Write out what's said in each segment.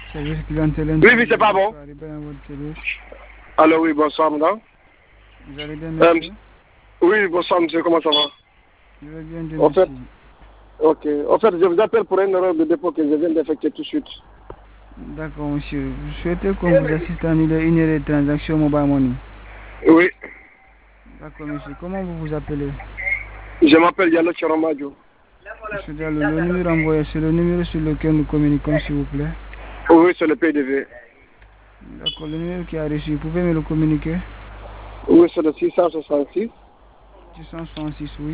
Service clientèle. Oui, c'est pas bon. Alors oui, bonsoir madame. Vous allez bien, monsieur? Oui, bonsoir monsieur, comment ça va? Je vais bien, Dieu En fait, merci. ok. En fait, je vous appelle pour une erreur de dépôt que je viens d'effectuer tout de suite. D'accord, monsieur. Vous souhaitez qu'on vous assiste à annuler une erreur de transaction mobile money? Oui. D'accord, monsieur. Comment vous vous appelez? Je m'appelle Yalo Chiramadio. Monsieur Diallo, le numéro envoyé, c'est le numéro sur lequel nous communiquons, s'il vous plaît. Oui, c'est le PDV. D'accord, le numéro qui a reçu, vous pouvez me le communiquer? Oui, c'est le 666 666, oui.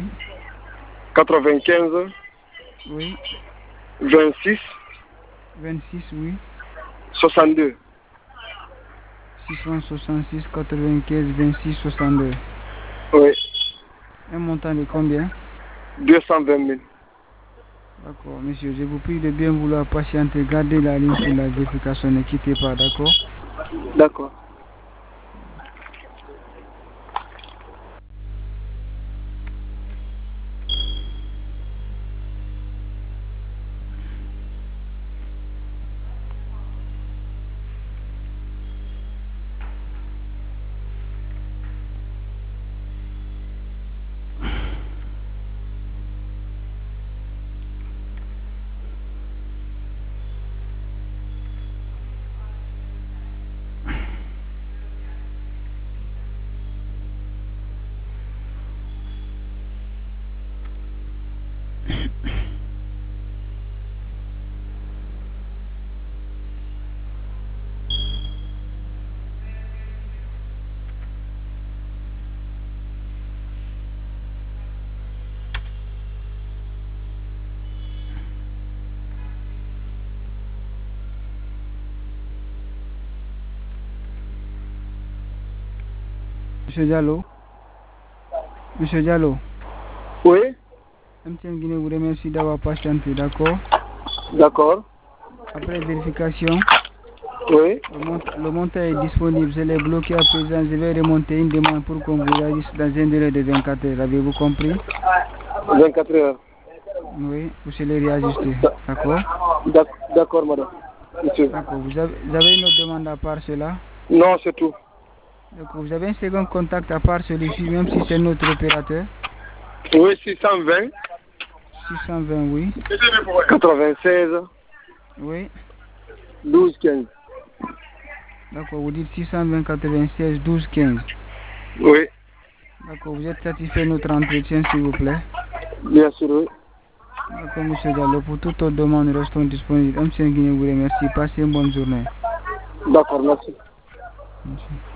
95 Oui. 26 26, oui. 62. 666 95 26 62. Oui. Un montant de combien? 220 000. D'accord, monsieur, je vous prie de bien vouloir patienter, gardez la ligne pour la vérification, ne quittez pas, d'accord? D'accord. Monsieur Diallo? Monsieur Diallo? Oui. MTN Guinée vous remercie d'avoir patienté, d'accord? D'accord. Après vérification, Oui. le montant est disponible, je l'ai bloqué à présent, je vais remonter une demande pour qu'on vous réagisse dans un délai de 24 heures, avez-vous compris? 24 heures. Oui, vous allez réajuster, d'accord? D'accord, madame. Monsieur. D'accord, vous avez une autre demande à part cela? Non, c'est tout. D'accord, vous avez un second contact à part celui-ci, même si c'est notre opérateur? Oui, 620. 620, oui. 96. Oui. 12 15. D'accord, vous dites 620 96 12 15. Oui. D'accord, vous êtes satisfait de notre entretien, s'il vous plaît? Bien sûr, oui. D'accord, monsieur Diallo, pour toute autre demande, nous restons disponibles. MTN Guinée vous remercie. Passez une bonne journée. D'accord, merci. Merci.